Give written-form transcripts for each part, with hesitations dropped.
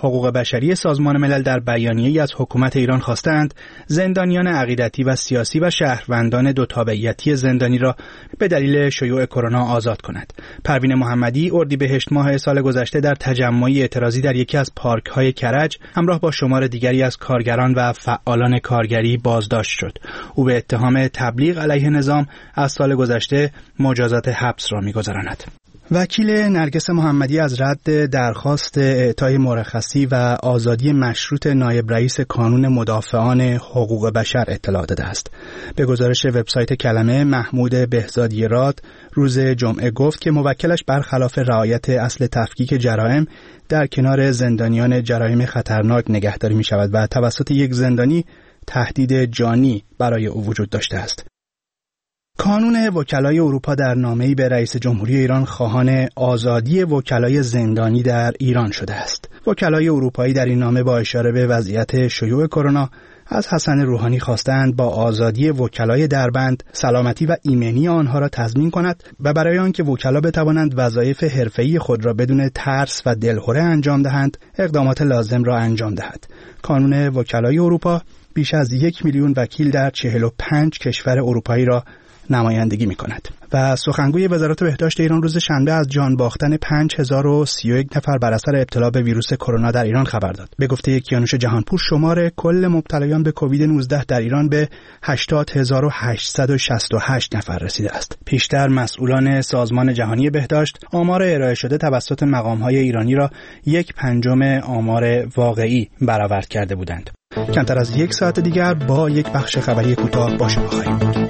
حقوق بشری سازمان ملل در بیانیه‌ای از حکومت ایران خواستند زندانیان عقیدتی و سیاسی و شهروندان دو تابعیتی زندانی را به دلیل شیوع کرونا آزاد کند. پروین محمدی اردیبهشت ماه سال گذشته در تجمعی اعتراضی در یکی از پارک‌های کرج همراه با شمار دیگری از کارگران و فعالان کارگری بازداشت شد. او به اتهام تبلیغ علیه نظام از سال گذشته مجازات حبس را می‌گذراند. وکیل نرگس محمدی از رد درخواست اعطای مرخصی و آزادی مشروط نایب رئیس کانون مدافعان حقوق بشر اطلاع داده است. به گزارش وبسایت کلمه، محمود بهزادی راد روز جمعه گفت که موکلش برخلاف رعایت اصل تفکیک جرائم در کنار زندانیان جرایم خطرناک نگهداری می شود و توسط یک زندانی تهدید جانی برای او وجود داشته است. کانون وکلای اروپا در نامه‌ای به رئیس جمهوری ایران خواهان آزادی وکلای زندانی در ایران شده است. وکلای اروپایی در این نامه با اشاره به وضعیت شیوع کرونا از حسن روحانی خواستند با آزادی وکلای دربند سلامتی و ایمنی آنها را تضمین کند و برای آنکه وکلا بتوانند وظایف حرفه‌ای خود را بدون ترس و دلهره انجام دهند، اقدامات لازم را انجام دهد. کانون وکلای اروپا بیش از 1 میلیون وکیل در 45 کشور اروپایی را نمایندگی می‌کند. و سخنگوی وزارت بهداشت ایران روز شنبه از جان باختن 5031 نفر بر اثر ابتلا به ویروس کرونا در ایران خبر داد. به گفته کیانوش جهانپور شمار کل مبتلایان به کووید 19 در ایران به 80868 نفر رسیده است. پیشتر مسئولان سازمان جهانی بهداشت آمار ارائه شده توسط مقام‌های ایرانی را 1/5 آمار واقعی برآورد کرده بودند. کمتر از یک ساعت دیگر با یک بخش خبری کوتاه با شما خواهیم بود.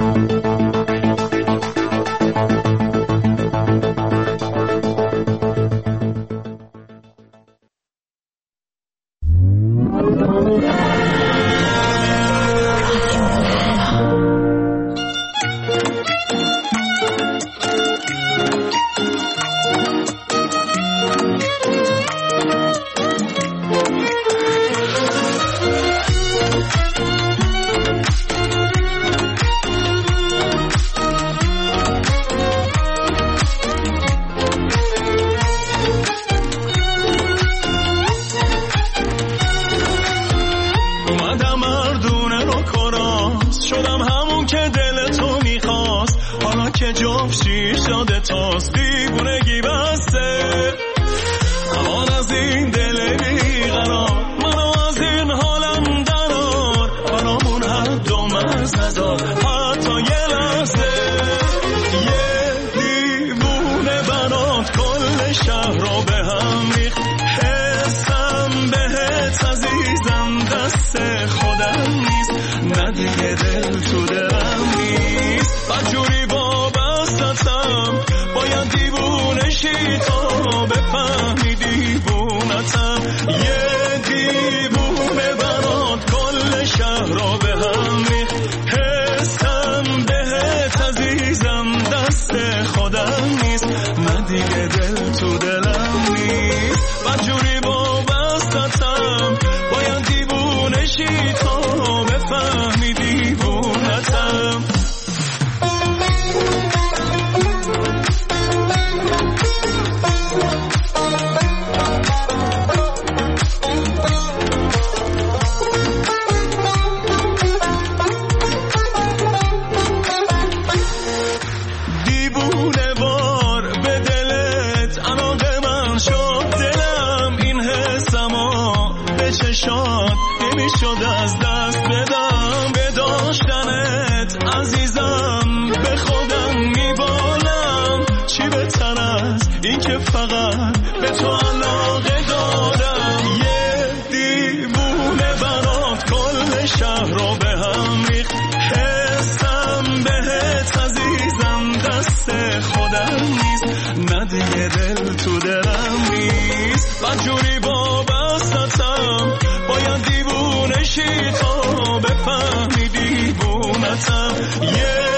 بفهمی دیوونتم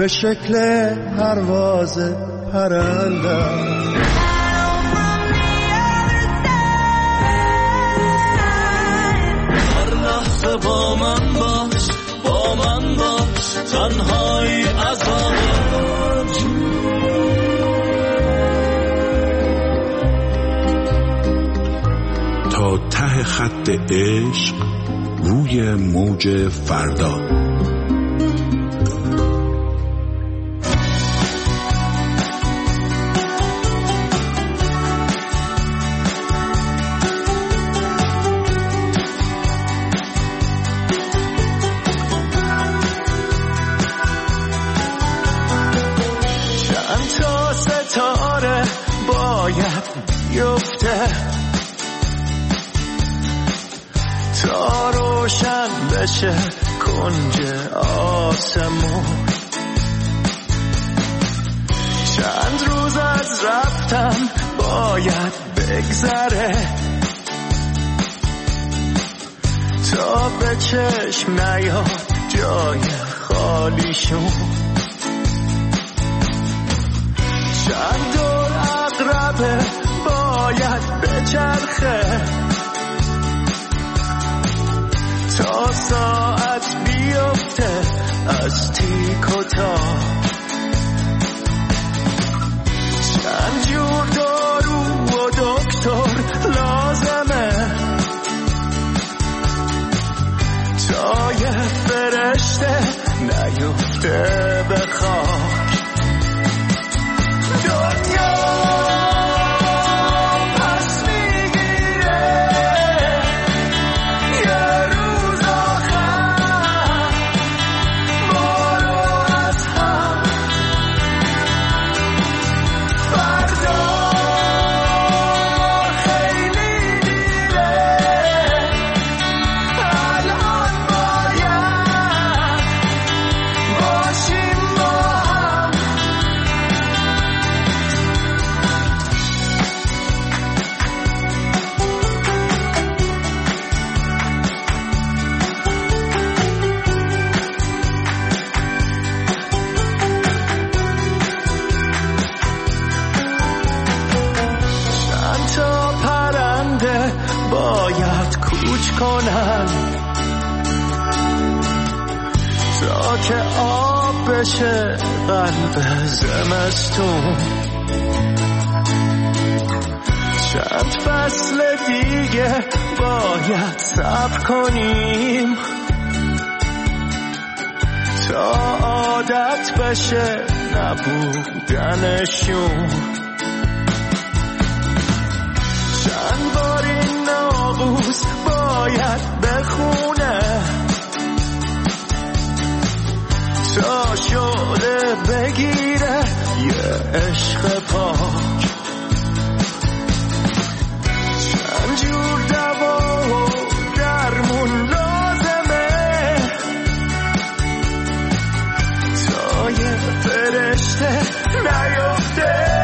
به شکل پرواز پرندم. هر لحظه با من باش، با من باش، تنهایی عذابم. تا ته خط عشق روی موج فردا. چند تا ستاره باید بیفته تا روشن بشه کنج آسمون. چند روز از رفتن باید بگذره تا به چشم نیاد جای خالیشون. چند دور عقربه باید بچرخه تا ساعت بیفته از تیک و تاک. چند جور دارو و دکتر لازمه تا یه فرشته نیفته به خاک. باید کوچ کنن تا که آب بشه قلب زمستون. چند فصل دیگه باید صبر کنیم تا عادت بشه نبودنشون. چند بار این ناموس باید بخونه تا شده بگیره یه عشق پاک. چند جور دوا و درمون لازمه تا یه فرشته نیفته.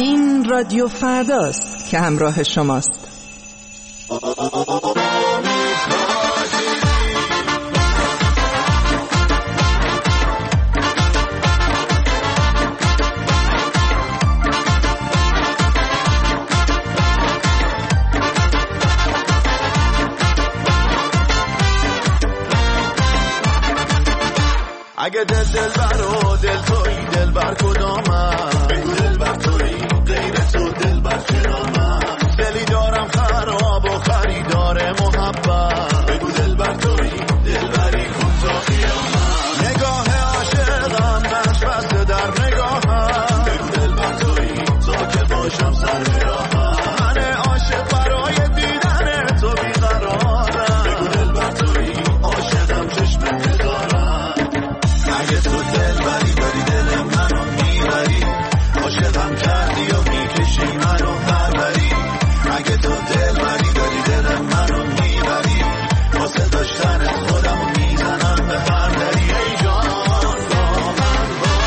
این رادیو فرداست که همراه شماست. اگه دل بر و دل تویی دل بر کدامم بگو دل بر تویی غیر تو دل بر چرامم دلی دارم خراب و خریدار محبت بگو دل بر تویی دل بری کن تا قیامت نگاه عاشقم نقش بسته در نگاهم بگو دل بر تویی تا که باشم سر راهم من عاشق برای دیدن تو بیقرارم بگو دل بر تویی عاشقم چشم نگارم اگه تو دل بری داری دل منو میبری عاشقم کردی و میکشی منو پروری اگه تو دل بری داری دل منو میبری واسه داشتن خودمو میزنم به هر دری ای جان با من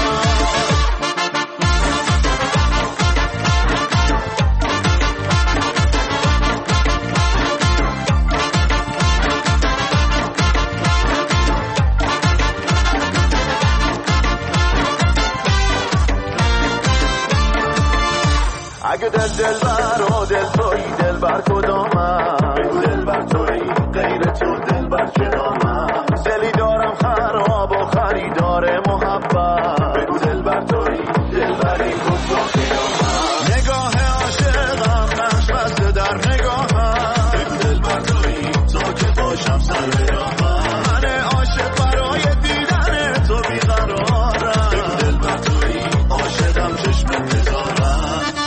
اگه دل بر و دل تویی دل بر کدامم بگو دل بر تویی غیر تو دل بر چرامم دلی دارم خراب و خریدار محبت بگو دل بر تویی دل بری کن تا قیامت نگاه عاشقم نقش بسته در نگاهم بگو دل بر تویی تا که باشم سر راهم من عاشق برای دیدن تو بیقرارم بگو دل بر تویی عاشقم چشم انتظارم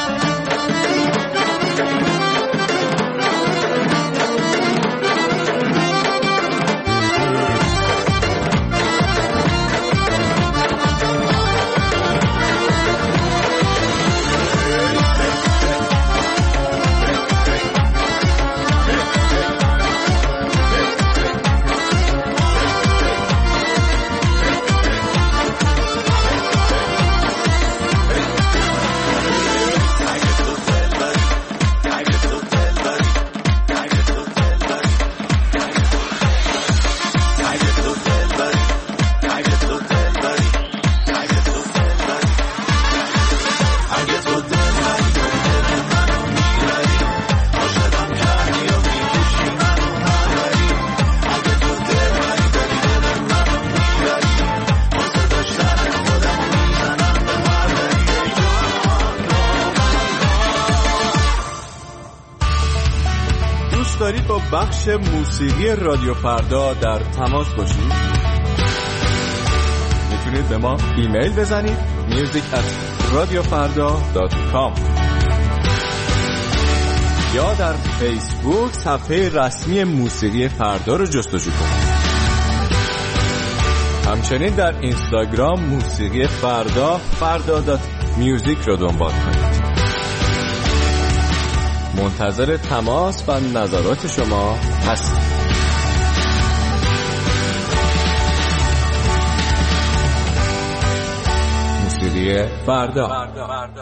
دارید با بخش موسیقی رادیو فردا در تماس باشید؟ میتونید به ما ایمیل بزنید music@radiofarda.com یا در فیسبوک صفحه رسمی موسیقی فردا رو جستجو کنید. همچنین در اینستاگرام موسیقی فردا.music رو دنبال کنید. منتظر تماس و نظرات شما هستیم. موسیقی فردا.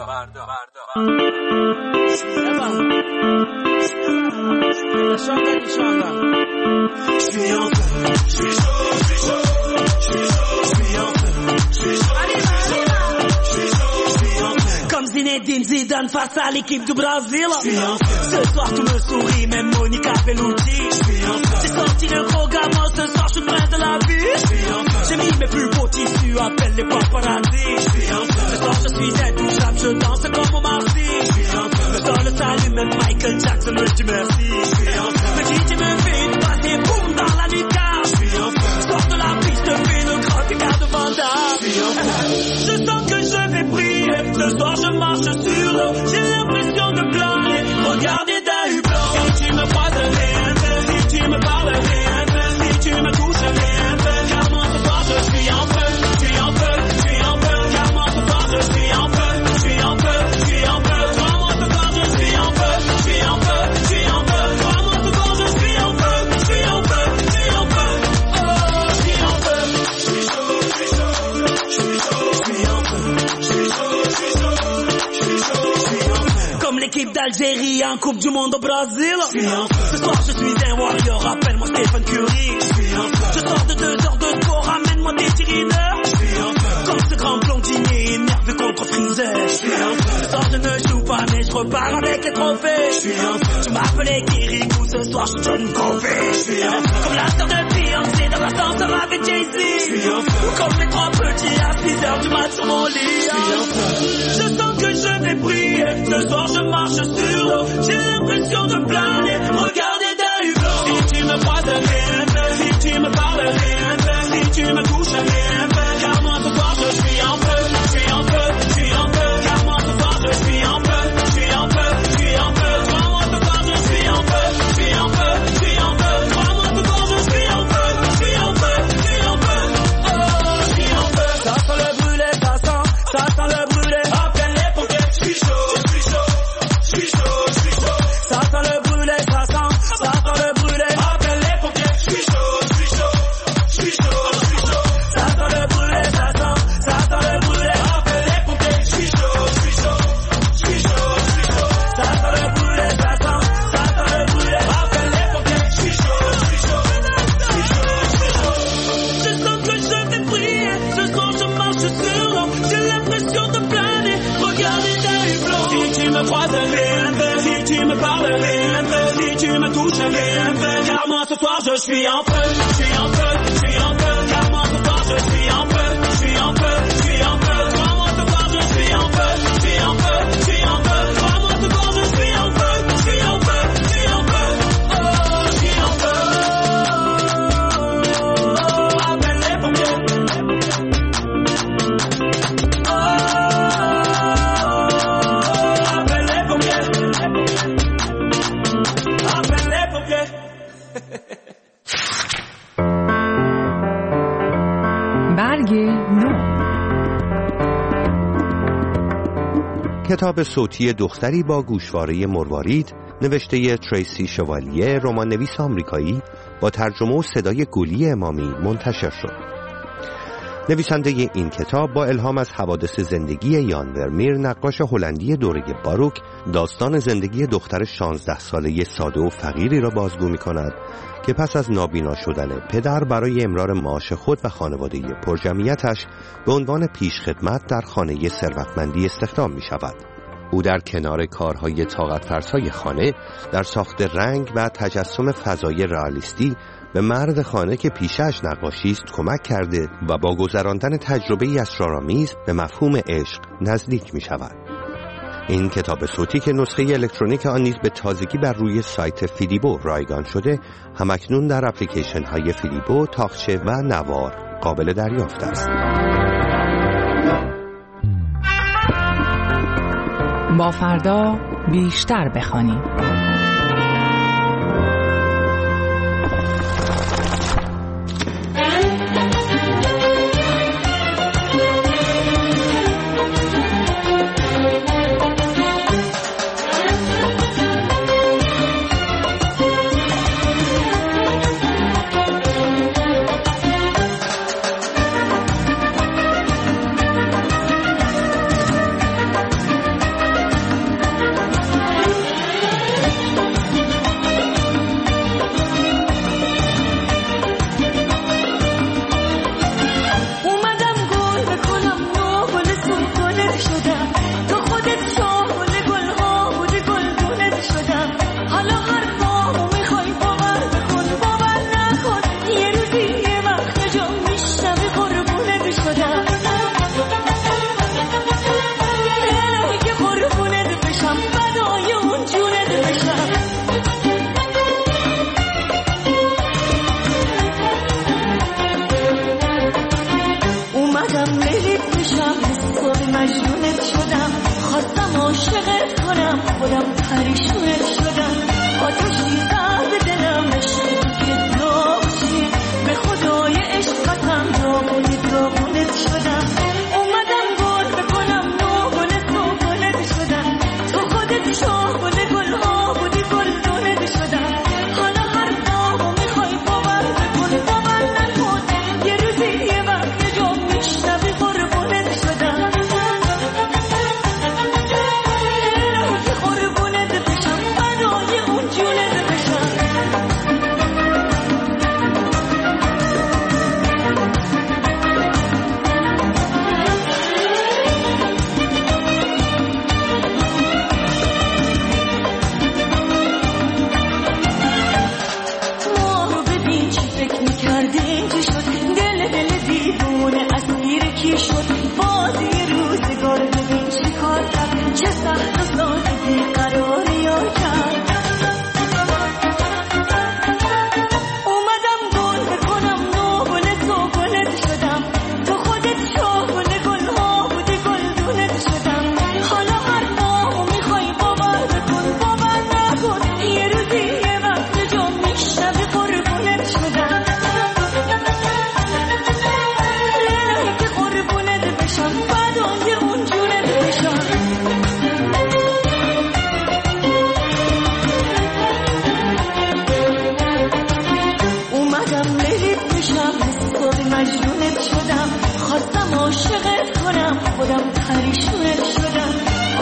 Comme Zinedine Zidane face à l'équipe du Brésil. Ce soir tu me souris, même Monica Bellucci. J'ai sorti le gros gamin, ce soir je suis près de la vie. J'ai mis mes plus beaux tissus, appelle les paparazzi. Ce soir je suis intouchable, je danse comme au Marcy. Je donne le salut, même Michael Jackson me dit merci. Me DJ me fait une passe et boum dans la nucard. Je sors de la piste, fais le grand écart de Vandame. Je sens que je vais briller, ce soir je marche sur l'eau. J'ai l'impression de planer, regardez d'un hublot. Si tu me croises rien, si tu me parles rien, si tu me touches rien, car moi ce soir je suis en feu, je suis en feu, je suis en feu, car moi ce soir je suis en feu, je suis en feu, je suis en feu, crois-moi ce soir je suis en feu, je suis en feu, je suis en feu, crois-moi ce soir je suis en feu, je suis en feu, je suis en feu, oh je suis en feu, je suis chaud, je suis chaud, je suis chaud, je suis en feu, je suis chaud, je suis chaud, je suis chaud, je suis l'équipe d'Algérie en Coupe du Monde au Brésil. Ce soir je suis un warrior, appelle-moi Stephen Curry. Je sors de 2 heures de sport, ramène-moi des tirineurs. Comme ce grand blondinier énervé contre Freezer. Ce soir je ne joue pas mais je repars avec les trophées. Tu m'appelais Kirikou, ce soir je John Covey. Comme la sœur de Beyoncé dans l'ascenseur avec Jay-Z. Ou comme les 3 petits à 6 heures du mat sur mon lit. Je sens que je vais briller. Ce soir je marche sur l'eau. J'ai l'impression de planer. Regardez d'un hublot. Si tu me croises, rien ne fait. Si tu me parles, rien ne fait. Si tu me touches, rien ne fait. Car moi ce soir je suis en feu. Je suis en feu, je suis en feu. Car moi ce soir je suis en feu. Je suis en feu, je suis en feu. Crois-moi ce soir je suis en feu. Je suis en feu, je suis en feu. Crois-moi ce soir je suis en feu. Je suis en feu, je suis en feu. Oh, je suis en feu. Ça sent le brûlé, ça sent le brûlé. Appelle les pompiers. Je suis chaud, je suis chaud. Je suis chaud, je suis chaud. Ça sent le brûlé, ça sent le brûlé. Appelle les pompiers. Je suis chaud, je suis chaud. Je suis chaud, je suis chaud. Ça sent le brûlé, ça sent le brûlé. Appelle les pompiers. Je suis chaud, je suis chaud. Je suis chaud, je suis chaud. Ça sent le brûlé, ça sent le brûlé. Appelle les pompiers. Je suis chaud, je suis chaud. Je suis chaud, je suis chaud. Je sens que je vais briller. Ce soir je marche sur l'eau. J'ai l'impression de planer. Regardez d'un hublot. Si tu me croises, rien ne fait. Si tu me parles, rien ne fait. Si tu me touches, rien ne fait. Car moi ce soir je suis en feu. Je suis en feu, je suis en feu. Car moi ce soir je suis en feu. Je suis en feu, je suis en feu. Crois-moi ce soir je suis en feu. Je suis en feu, je suis en feu. Crois-moi ce soir je suis en feu. Je suis en feu, je suis en feu. Oh, je suis en feu. Appelle les pompiers. Oh, appelle les pompiers. Appelle les pompiers. برگ نو. کتاب صوتی دختری با گوشواره مروارید نوشته تریسی شوالیه، رمان نویس آمریکایی، با ترجمه و صدای گلی امامی منتشر شد. نویسنده این کتاب با الهام از حوادث زندگی یان ورمیر، نقاش هلندی دوره باروک، داستان زندگی دختر 16 ساله ساده و فقیری را بازگو می‌کند که پس از نابینا شدن پدر برای امرار معاش خود و خانواده پرجمعیتش به عنوان پیشخدمت در خانه ثروتمندی استخدام می‌شود. او در کنار کارهای طاقت فرسای خانه در ساخت رنگ و تجسم فضای رئالیستی به مرد خانه که پیشش نقاشی است کمک کرده و با گذراندن تجربه‌ای اسرارآمیز به مفهوم عشق نزدیک می‌شود. این کتاب صوتی که نسخه الکترونیک آن نیز به تازگی بر روی سایت فیلیبو رایگان شده، همکنون در اپلیکیشن‌های فیلیبو، تاقچه و نوار قابل دریافت است. با فردا بیشتر بخوانیم.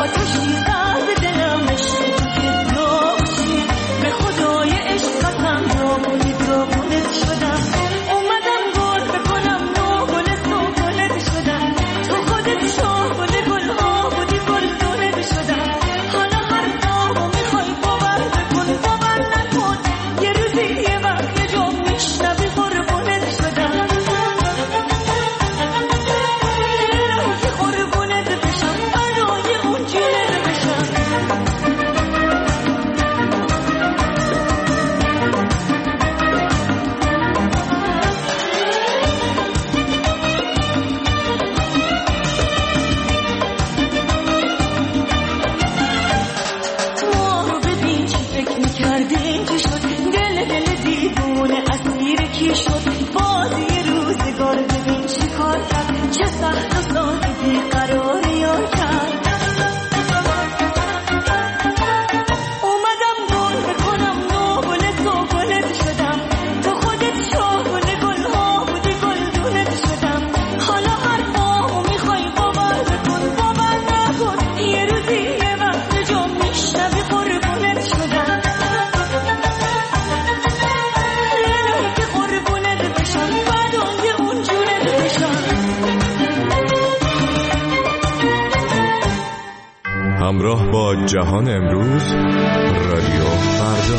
همراه با جهان امروز، رادیو فردا.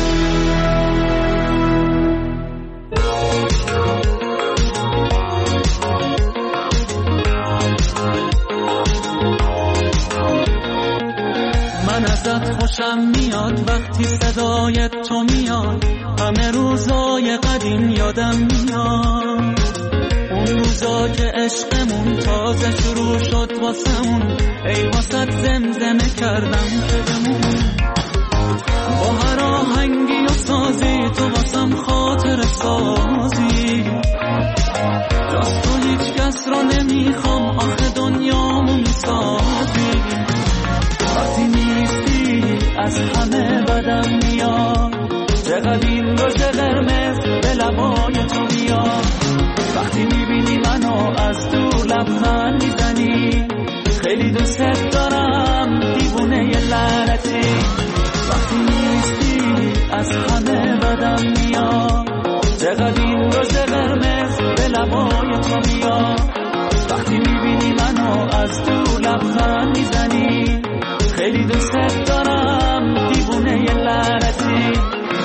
من ازت خوشم میاد وقتی صدای تو میاد، همه روزای قدیم یادم میاد، اون روزا که عشقمون تازه شروع شد واسمون، ای واسط زمزمه کردم که بمون، با هر آهنگی و سازی تو واسم خاطر سازی، جز تو هیچ کس رو نمیخوام، آخه دنیامو میسازی، وقتی نیستی از همه بدم میاد، چقدر این روز قرمز به لبای تو میاد، وقتی میبینی منو از دور لبخند میزنی، خیلی دوست دارم دیوونه ی لعنتی، وقتی نیستی از همه بدم میاد، چقدر این روز قرمز به لبای تو میاد، وقتی میبینی منو از دور لبخند میزنی، خیلی دوست دارم دیوونه ی لعنتی.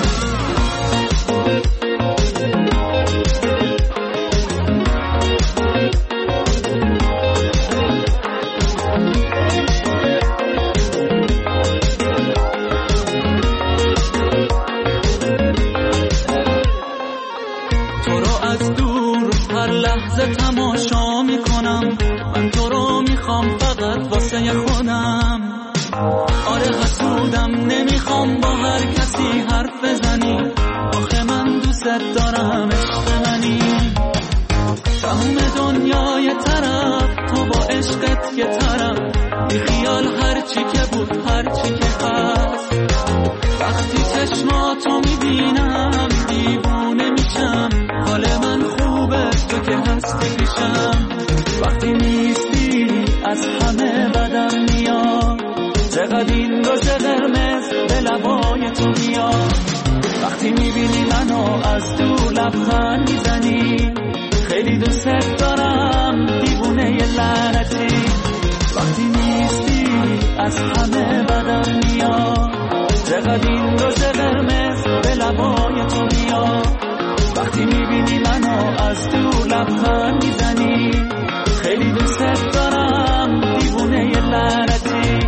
تماشا میکنم، من تو رو میخوام فقط واسه خودم، آره حسودم نمیخوام با هر کسی حرف بزنی، آخه من دوست دارم عشق منی، تموم دنیای طرف تو با عشقت یه طرف، بی خیال هرچی که بود هرچی که هست، وقتی چشماتو میبینم دیوونه میشم، حال من خوبه تو که هستی پیشم، وقتی نیستی از همه بدم میاد، چقدر این روز قرمز به لبای تو میاد، وقتی میبینی منو از دور لبخند میزنی، خیلی دوست دارم دیوونه ی لعنتی، وقتی نیستی از همه بدم میاد، چقدر این روز قرمز به لبای تو میاد، وقتی میبینی منو از دور لبخند میزنی، خیلی دوست دارم دیوونه ی لعنتی.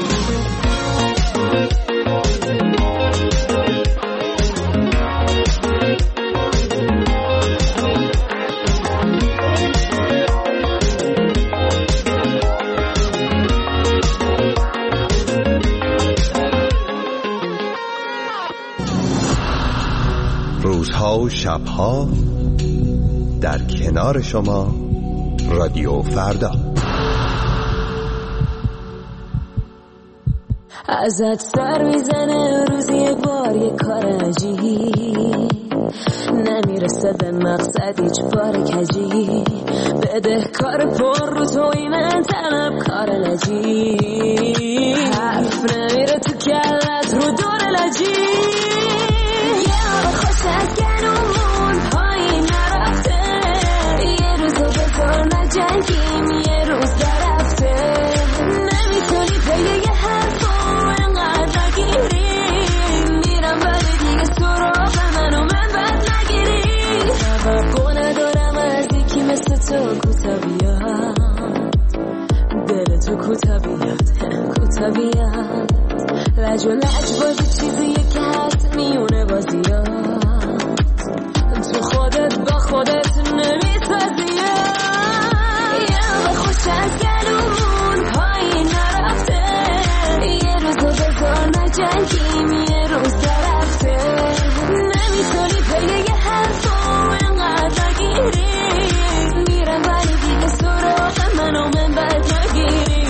روزها و شبها در کنار شما، رادیو فردا. ازت سر میزنه روزی یه بار یه کار عجیب، نمیرسه به مقصد هیچ بار کجی، بده کار پر رو توی من طلب کار نجیب، تا بیاد لج و لج بازی چیزیه که هست میونه بازیات تو خودت با خودت نمیسازی یه خوش از گلومون پایین نرفته یه روزو بذار نجنگیم یه روز درفته نمیتونی پی یه حرفو اینقدر نگیری میرم ولی دیگه سراغ منو من بد نگیری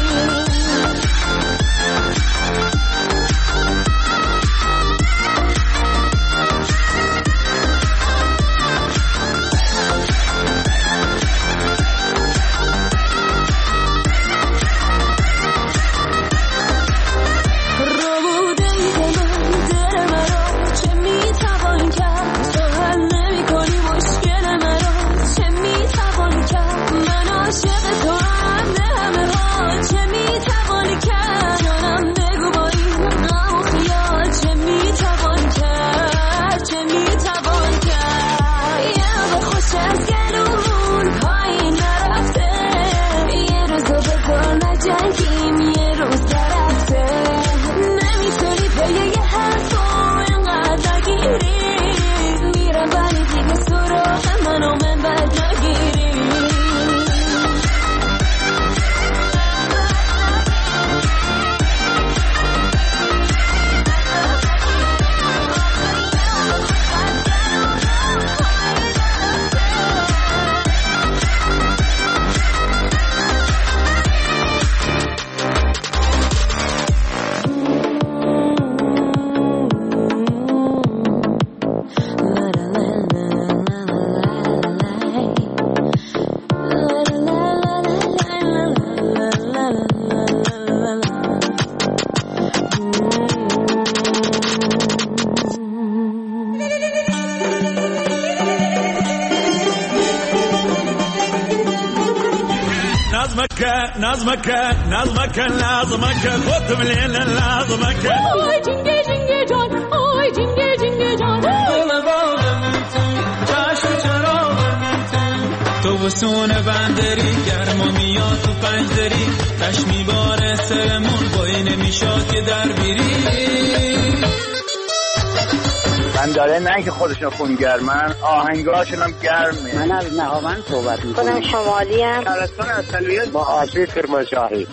نظمك لازمك خذ مليل لازمك آی جنگه جنگه جان آی جنگه جنگه جان چشم چراغ تو وسونه بندری گرما میاد تو پنجدری تش میباره سرمون بایی نمیشاد که در بیری من داره نه که خودشون خونگرمن آهنگاشون هم گرمه. من از نهاوند صحبت میکنم. خودم شمالی هم شهرستان اصلیت با آسیب کرمانشاهی.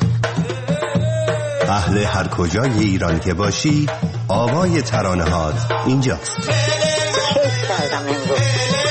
اهل هر کجای ایران که باشی آوای ترانه‌هات اینجاست. کیف کردم امروز.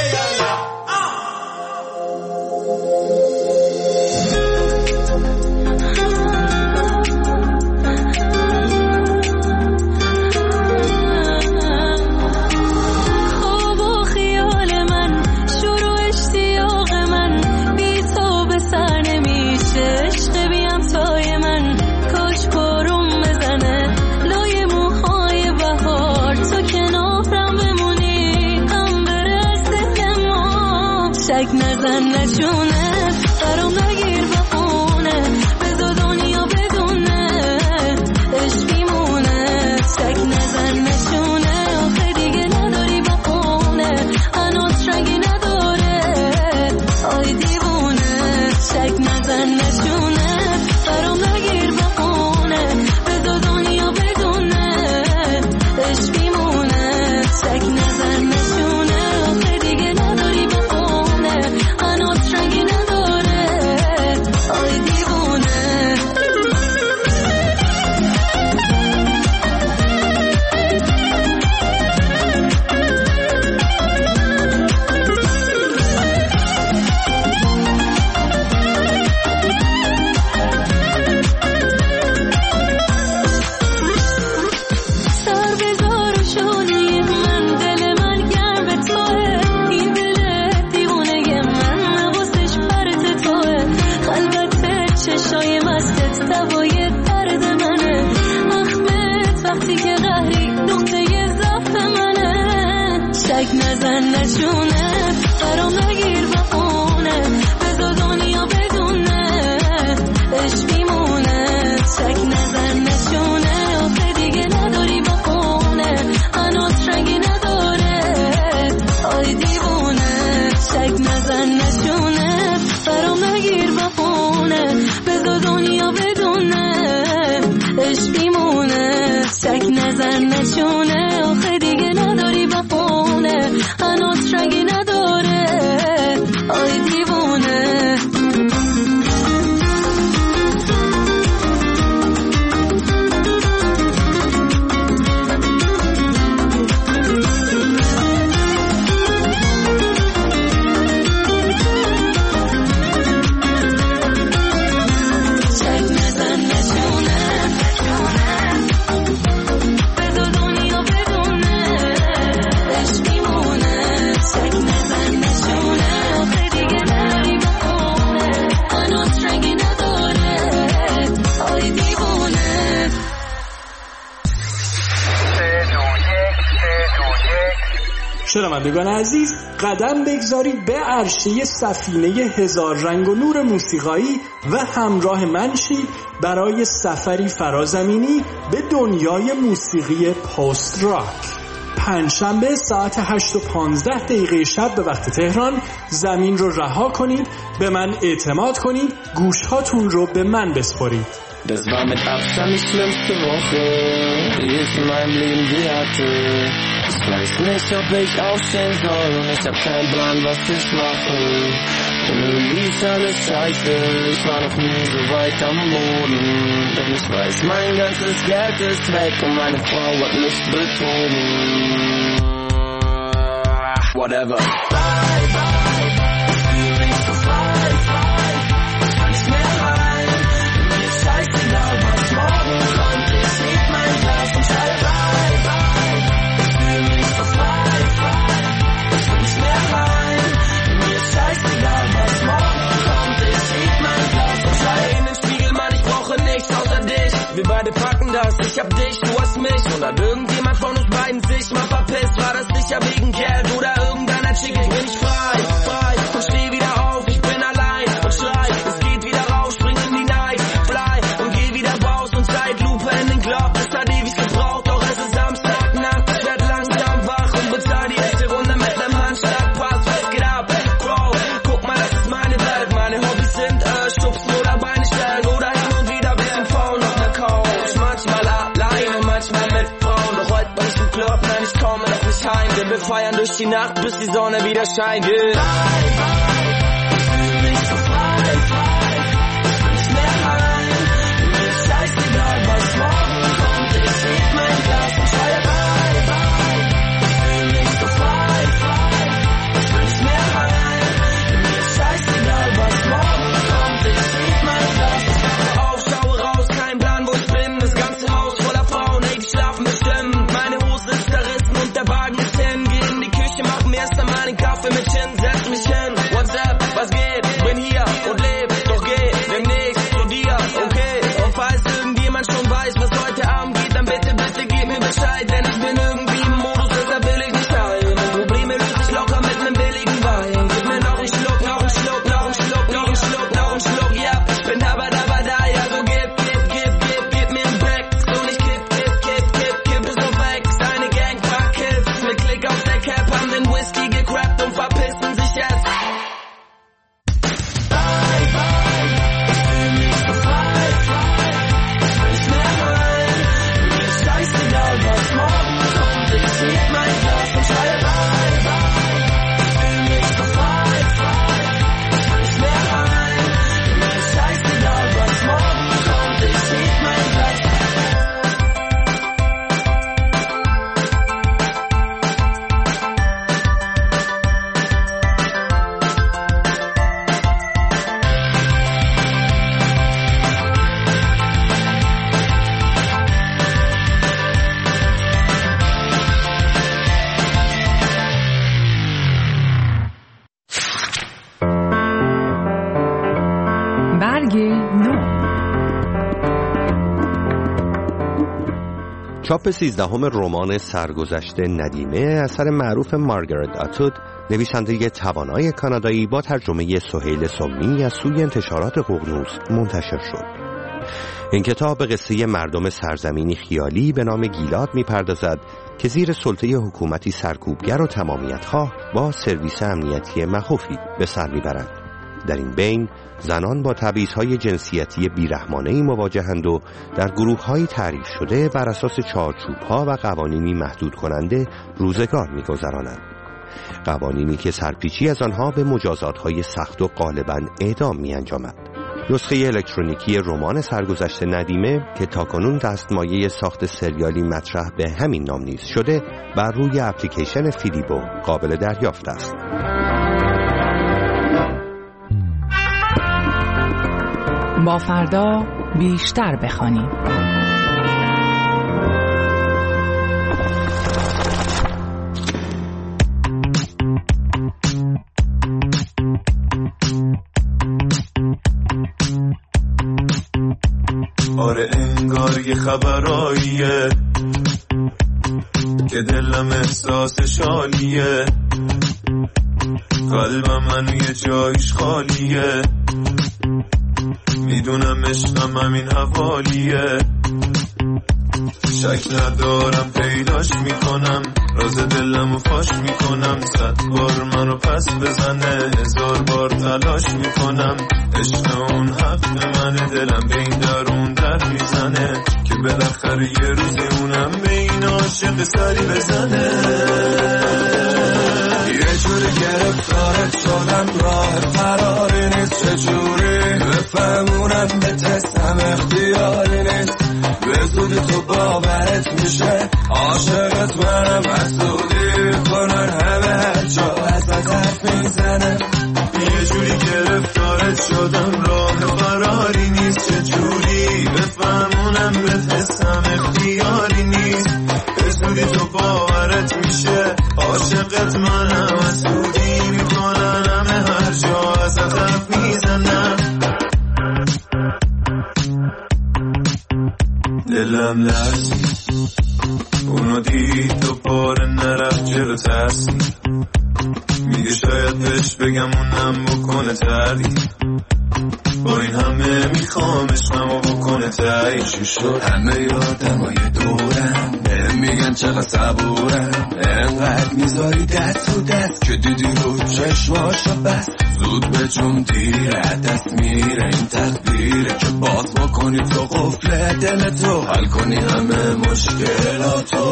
شک نزن نشونه برام نگیر بخونه بذار دنیا بدونه عشق میمونه شک نزن نشونه آخه دیگه نداری بخونه هنوز رنگی نداره آی دیوونه شک نزن نشونه برام نگیر بخونه بذار دنیا بدونه عشق میمونه شک نزن نشونه آخه دیگه نداری هنوز رنگی نداره آی دیوونه سر بذار و شونه من دل من گرم توه این دل دیوونه من چشای مستت دوای درد منه اخمت وقتی که قهری نقطه ضعف منه شک نزن نشونه برام نگیر بخونه بذار دنیا بدونه عشق میمونه شک نزن نشونه آخه دیگه نداری بخونه هنوز رنگی نداره آی دیوونه شک نزن نشونه برام نگیر بخونه بذار دنیا بدونه عشق میمونه شک نزن نشونه آخه دیگه نداری بخونه هنوز رنگی نداره آی دیوونه شنوندگان عزیز، قدم بگذارید به عرشه سفینه هزار رنگ و نور موسیقایی و همراه من شید برای سفری فرازمینی به دنیای موسیقی پست راک. پنجشنبه ساعت 8:15 شب به وقت تهران زمین رو رها کنید، به من اعتماد کنید، گوشهاتون رو به من بسپارید. Das war mit Abstand die schlimmste Woche, die ich in meinem Leben je hatte. Ich weiß nicht, ob ich aufstehen soll und ich hab keinen Plan, was ich mache. Und irgendwie ist alles scheiße, ich war noch nie so weit am Boden. Denn ich weiß, mein ganzes Geld ist weg und meine Frau hat mich betrogen. Whatever. Bye, bye, fühl mich so frei, frei. Ich kann nicht mehr rein. Scheißegal, was morgen kommt, ich heb mein Glas und schreie bye, bye. Ich fühl mich so frei, frei, ich will nicht mehr rein. Mir ist scheißegal, was morgen kommt, ich heb mein Glas und schreie in den Spiegel, Mann, ich brauche nichts außer dich. Wir beide packen das, ich hab dich, du hast mich. Und hat irgendjemand von uns beiden sich mal verpisst? War das sicher wegen Geld oder irgendeiner Chick? Ich bin nicht frei, frei und steh wieder auf, ich bin allein und schrei, es geht wieder raus, spring in die Night, fly. Zeitlupe in den Club, es hat ewig gebraucht, doch es ist Samstagnacht. Ich werd langsam wach und bezahl die erste Runde mit nem Handschlag. Pass, was geht ab, Bro? Guck mal, das ist meine Welt. Meine Hobbys sind Stupsen oder Beine stellen oder hin und wieder bisschen faulen auf der Couch. Manchmal alleine, manchmal mit Frauen. Doch heute bin ich im Club, nein, ich komme noch nicht heim. Denn wir feiern durch die Nacht, bis die Sonne wieder scheint. Bye, bye, ich fühl mich so frei, frei. Ich will nicht mehr rein. Scheißegal, was morgen kommt, ich heb mein Glas und schreie bye, bye. Ich fühl mich so frei, frei, ich will nicht mehr rein. Mir ist scheißegal, was morgen kommt, ich heb mein Glas. Ich wache auf, schaue raus, kein Plan, wo ich bin. Das ganze Haus voller Frauen, ey, die schlafen bestimmt. Meine Hose ist zerrissen und der Wagen ist hin. Geh in die Küche, mach mir erst einmal einen Kaffee mit Gin, setz mich hin. What's up, was geht? Bin hier und leb, doch geh demnächst zu dir, okay? Und falls irgendjemand schon weiß, was heute Abend geht, dann bitte, bitte gib mir Bescheid, denn ich bin irgendwie im Modus, deshalb will ich nicht teilen. Probleme löse ich locker mit nem billigen Wein. Gib mir noch einen Schluck, noch einen Schluck, noch einen Schluck, noch einen Schluck, noch einen Schluck, ja, ich bin da, ja, so gib mir einen Back, so nicht kipp es noch weg, deine Gang, paar Kids, mit Klick auf der Cap, haben den Whisky gecrappt und verpissen sich jetzt. Bye, bye, ich fühl mich so frei, frei. Scheißegal, was morgen kommt, ich heb mein Glas und schreie bye, bye. Ich fühl mich so frei, frei, ich will nicht mehr rein. Mir ist scheißegal, was morgen kommt, ich heb mein Glas. چاپ 13 رمان سرگذشت ندیمه اثر معروف مارگارت اتوود، نویسنده توانای کانادایی، با ترجمه سهیل سمی از سوی انتشارات ققنوس منتشر شد. این کتاب به قصه مردم سرزمینی خیالی به نام گیلاد می‌پردازد که زیر سلطه حکومتی سرکوبگر و تمامیت‌خواه با سرویس امنیتی مخوفی به سر می‌برند. در این بین زنان با تبعیض‌های جنسیتی بیرحمانه‌ای مواجهند و در گروه‌های تعریف شده بر اساس چارچوب‌ها و قوانینی محدود کننده روزگار می‌گذرانند. قوانینی که سرپیچی از آنها به مجازات‌های سخت و غالباً اعدام می‌انجامد. نسخه الکترونیکی رمان سرگذشت ندیمه که تاکنون دستمایه ساخت سریالی مطرح به همین نام نیز شده، بر روی اپلیکیشن فیلیبو قابل دریافت است. با فردا بیشتر بخوانیم. آره انگار یه خبراییه که دلم احساس شالیه، قلبم من یه جایش خالیه، میدونم عشقم همین حوالیه، شک ندارم پیداش میکنم، راز دلمو فاش میکنم، 100 بار منو پس بزنه 1000 بار تلاش میکنم، عشق اون حق منه، دلم به این درون در میزنه که بالاخره یه روزی اونم به این عاشق سری بزنه. یه جوری گرفتارت شدم راه فراری نیست، چجوری بفهمونم به تستم اختیاری نیست، به زودی تو باورت میشه عاشقت منم، حسودی کنن همه هر جا ازت حرف میزنم، یه جوری گرفتارت شدم راه فراری نیست، چجوری بفهمونم به تستم اختیاری نیست، به زودی تو باورت میشه عاشقت منم، حسودی میکنن همه هر جا ازت حرف میزنم. دلم لرزید اونو دید تو پاره نرفت جلو ترسید، میگه شاید بهش بگم اونم بکنه تردید، با این همه میخوام عشقمو بکنه تایید. چی شد همه یادمای دورم میگن چقدر صبورم، انقدر میذاری دست تو دست که دیدی رو چشماشو بس، زود به جون دیره دست میره این تقدیره که باز بکنی تو قفل دلتو، حل کنی همه مشکلاتو.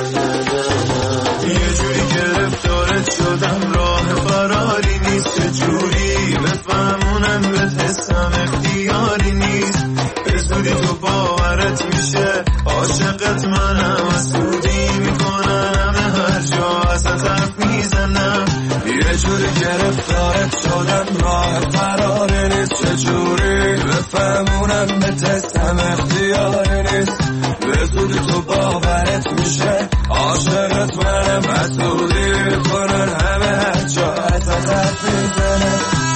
یه جوری گرفتارت شدم راه فراری نیست، چجوری بفهمونم به تستم اختیاری نیست، به زودی تو باورت میشه عاشقت منم، حسودی میکنن همه هر جا ازت حرف میزنم، یه جوری گرفتارت شدم راه فراری نیست، چجوری بفهمونم به تستم اختیاری نیست، به زودی تو باورت میشه عاشقت منم، حسودی میکنن همه هر جا ازت حرف میزنم.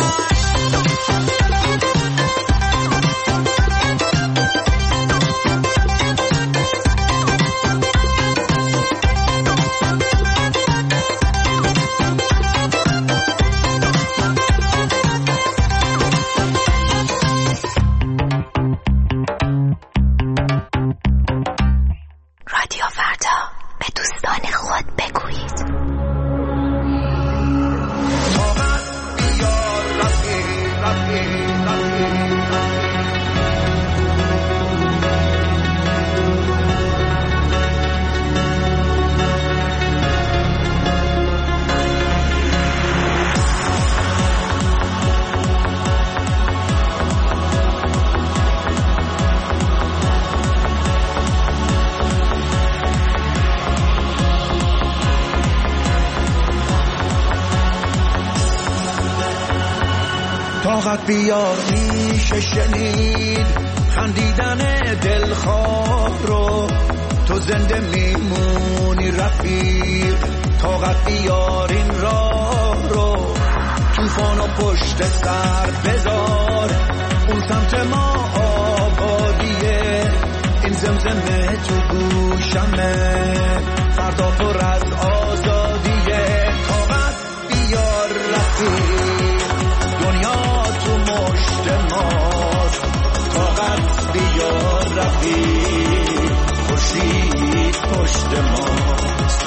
طاقت بیار میشه شنید خندیدن دلخواه رو، تو زنده میمونی رفیق، طاقت بیار این راه رو، طوفانو پشت سر بذار، اون سمت ما آبادیه، این زمزمه تو گوشمه، فردا پر از آزادیه، طاقت بیار رفیق، دنیا تو مشت ماست، طاقت بیار رفیق، خورشید پشت ماست،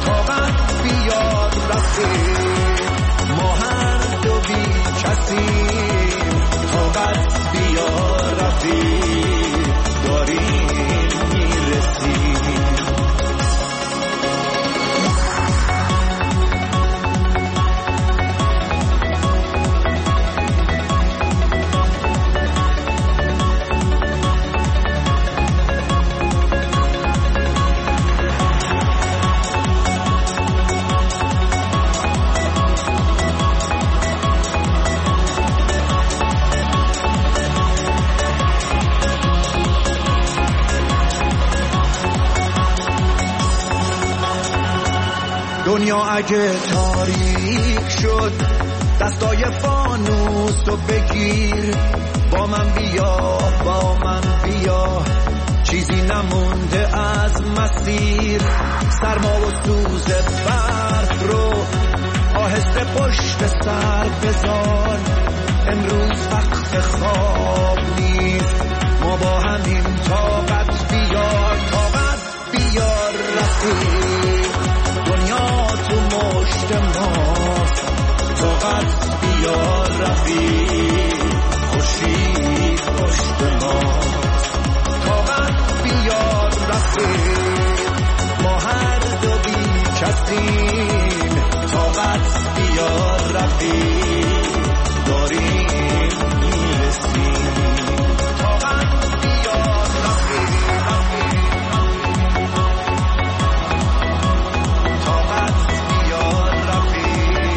طاقت بیار رفیق، ما هر دو بی کسی دنیا اگه تاریک شد دستای فانوس رو بگیر، با من بیا چیزی نمونده از مسیر. سرما و سوز برف رو آهسته پشت سر بذار، امروز وقت خواب نیست، ما با همین طاقت بیار رفیق، دنیا تو مشت ماست، طاقت بیار رفیق، خورشید پشت ماست، طاقت بیار رفیق، ما هر دو بی کسیم، طاقت بیار رفیق، داریم میرسیم، طاقت بیار رفیق، طاقت بیار رفیق.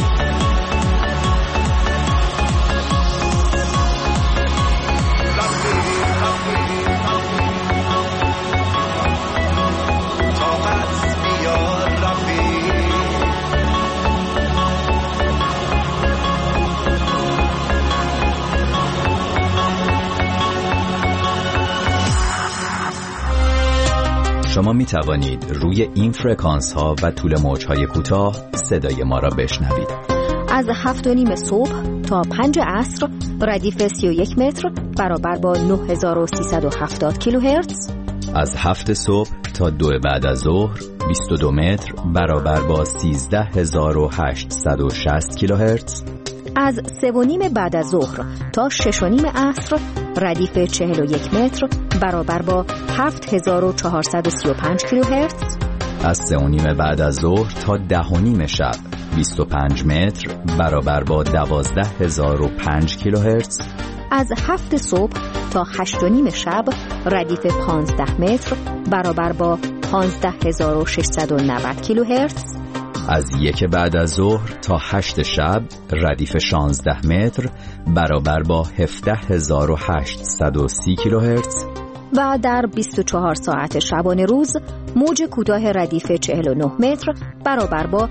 شما می توانید روی این فرکانس ها و طول موج های کوتاه صدای ما را بشنوید. از 7:30 صبح تا 5 عصر ردیف 31 متر برابر با 9370 کیلوهرتز. از 7 صبح تا 2 بعد از ظهر 22 متر برابر با 13860 کیلوهرتز. از 3:30 بعد از ظهر تا 6:30 عصر ردیف 41 متر برابر با 7435 کیلوهرتز. از 3:30 بعد از ظهر تا 10:30 شب 25 متر برابر با 12005 کیلوهرتز. از 7 صبح تا 8:30 شب ردیف 15 متر برابر با 15690 کیلوهرتز. از 1 بعد از ظهر تا 8 شب ردیف 16 متر برابر با 17830 کیلوهرتز. و در 24 ساعت شبانه روز موج کوتاه ردیف 49 متر برابر با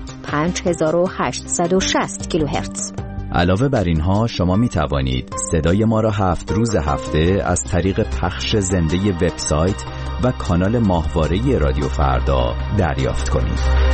5860 کیلوهرتز. علاوه بر اینها شما می توانید صدای ما را 7 روز هفته از طریق پخش زنده وبسایت و کانال ماهواره رادیو فردا دریافت کنید.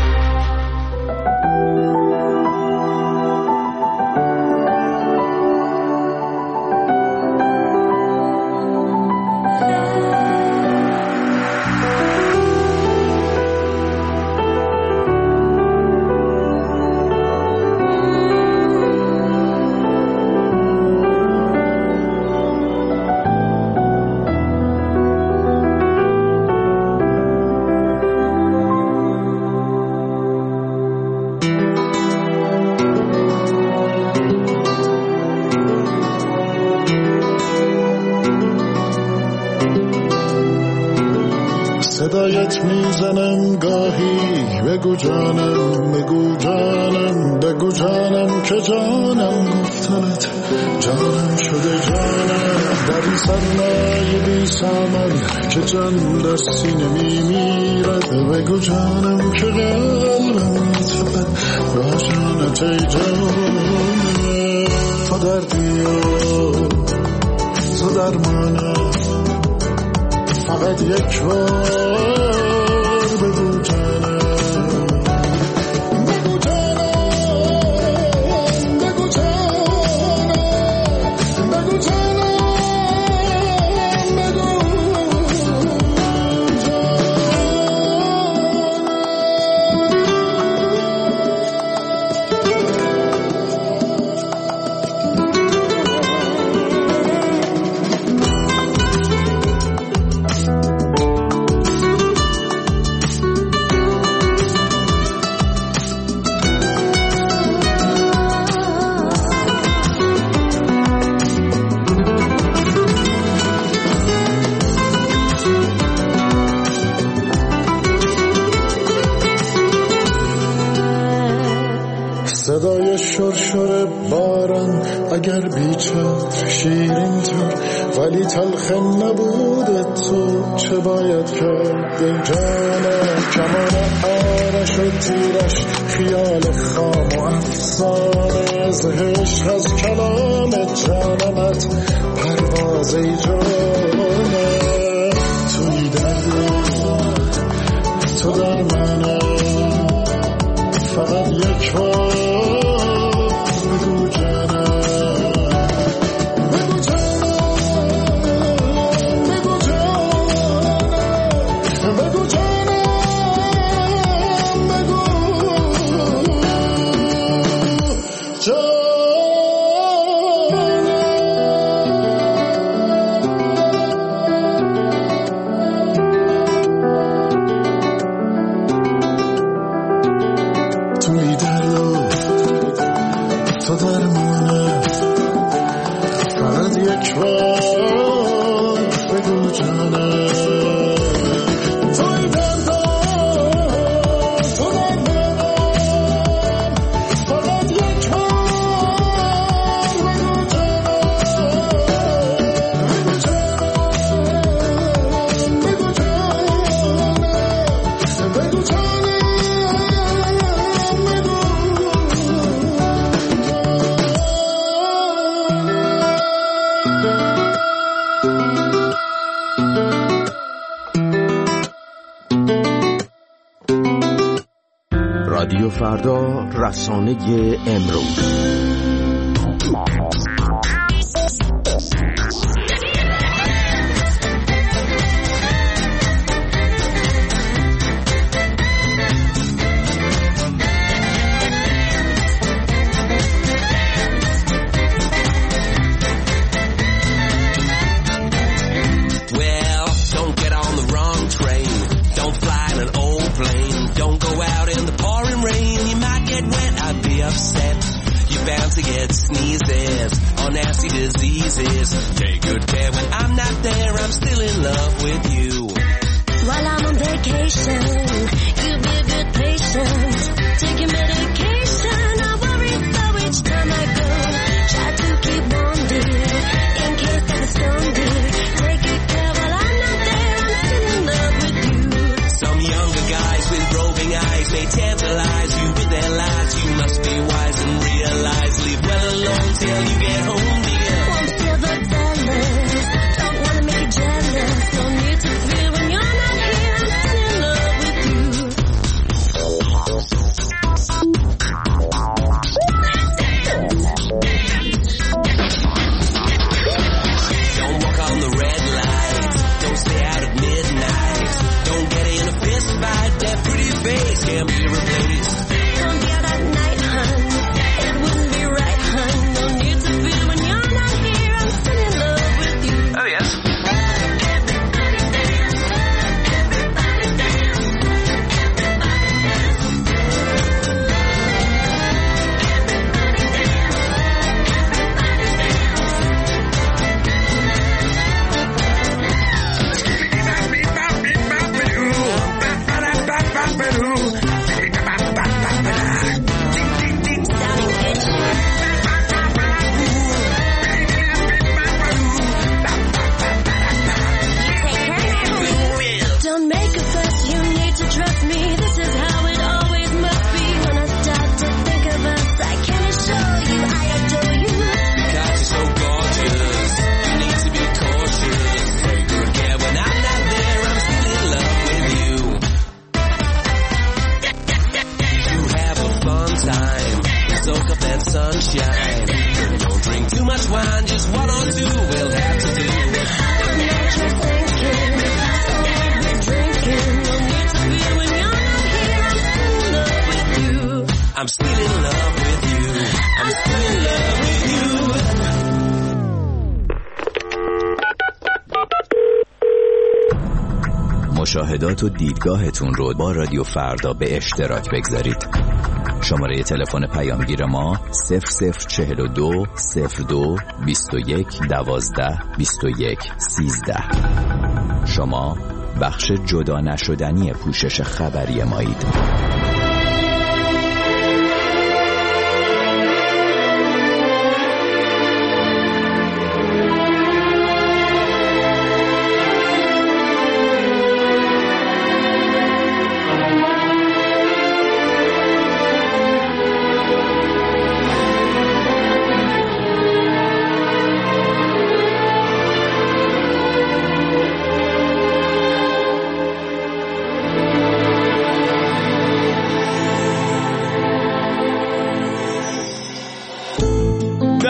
صدایت میزنم گاهی، بگو جانم بگو جانم که جانم گفتنت جانم شده جانم، در این سرمایه بی سامان که جان در سینه میمیرد، بگو جانم که قلبم میتپد با جانت ای جانم، تو دردی و تو درمانم، فقط یک بار بگو جانم، بگو جانم، بگو جانم، بگو جانم، بگو شرشر باران اگر بیچار شیرین تر ولی تلخ نبود تو چه باید کرد ای جانم کمان آرش و تیرش خیال خام و افسانه زهش از کلام جانمت پرواز ای جانم توی در تو در منه فقط یک بار بگو جانم بگو جانم بگو جانم بگو جانم بگو جانم رادیو فردا، رسانه امروز. To get sneezes or nasty diseases. Take good care when I'm not there. I'm still in love with you. While I'm on vacation, you be a good patient. Take your medication. I worry about which time I go. Try to keep warm, dear, in case I get stoned, dear. Take good care while I'm not there. I'm still in love with you. Some younger guys with roving eyes may tantalize you with their lies. You must be wise and realize. Leave well alone till you get home, dear. Won't feel the jealous. Don't wanna make you jealous. No need to feel when you're not here. I'm still in love with you. Don't walk on the red lights. Don't stay out at midnight. Don't get in a fist fight. That pretty face can't be replaced. Don't get at night, hun. It wouldn't be right, hun. No need to feel when you're not here. I'm still in love with you. Oh, yes. Everybody dance. Everybody dance. Everybody dance. Don't make a fuss, you need to trust me. This is how it always must be. When I start to think of us, I can assure you I adore you. Because you're so gorgeous, you need to be cautious. Take good care when I'm not there. I'm still in love with you. You have a fun time. Soak up that sunshine. Don't drink too much wine, just one or two we'll have to do. I know what you're thinking. So heavy drinking. No need to feel when you're not here. I'm still in love with you. I'm still in love with you. I'm still in love with you. مشاهدات و دیدگاهتون رو با رادیو فردا به اشتراک بگذارید. شماره تلفن پیامگیر ما 0042 02 21 12 21 13. شما بخش جدا نشدنی پوشش خبری مایید.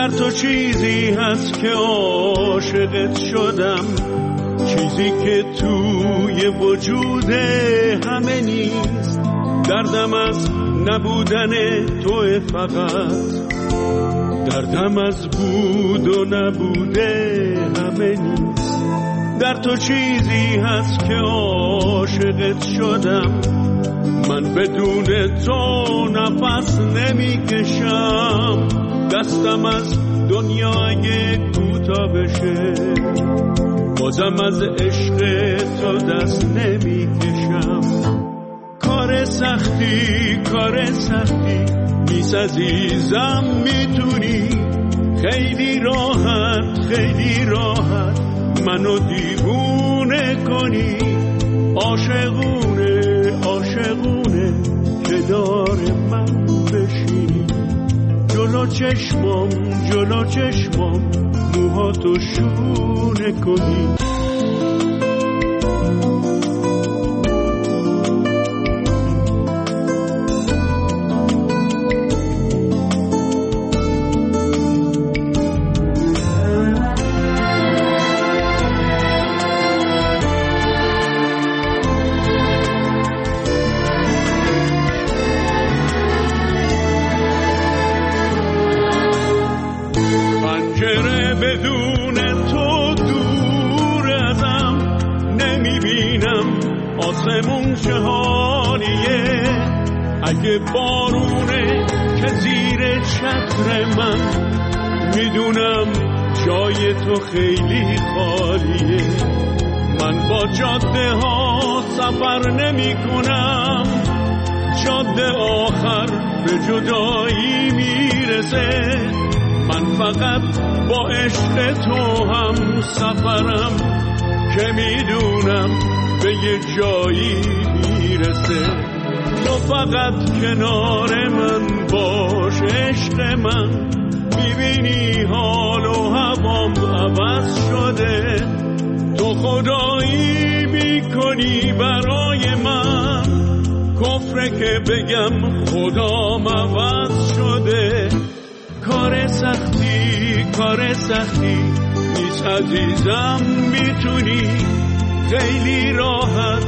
در تو چیزی هست که عاشقت شدم، چیزی که توی وجود همه نیست. دردم از نبودن توی فقط، دردم از بود و نبوده همه نیست. در تو چیزی هست که عاشقت شدم، من بدون تو نفس نمیکشم. دستم از دنیای کوتاه بشه، بازم از عشق تو دست نمیکشم. کار سختی نیست عزیزم، میتونی خیلی راحت منو دیوونه کنی. عاشقونه کنار من بشینی، جلو چشمام موهاتو شونه کنی. بدون تو دور ازم، نمیبینم آسمون چه حالیه. اگه بارونه که زیر چتر من، میدونم جای تو خیلی خالیه. من با جاده ها سفر نمی کنم، جاده آخر به جدایی میرسه. من فقط با عشق تو هم سفرم، که میدونم به یه جایی میرسه. تو فقط کنار من باش عشق من، میبینی حال و هوام عوض شده. تو خدایی میکنی برای من، کفره که بگم خدام عوض شده. کار سختی نیست عزیزم، میتونی خیلی راحت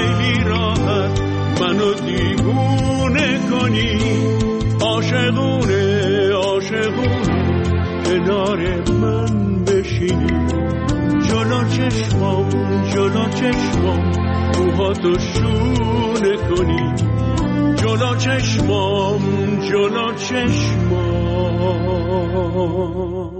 منو دیوونه کنی. عاشقونه کنار من بشینی، جلو چشمام موهاتو شونه کنی. جلو چشمام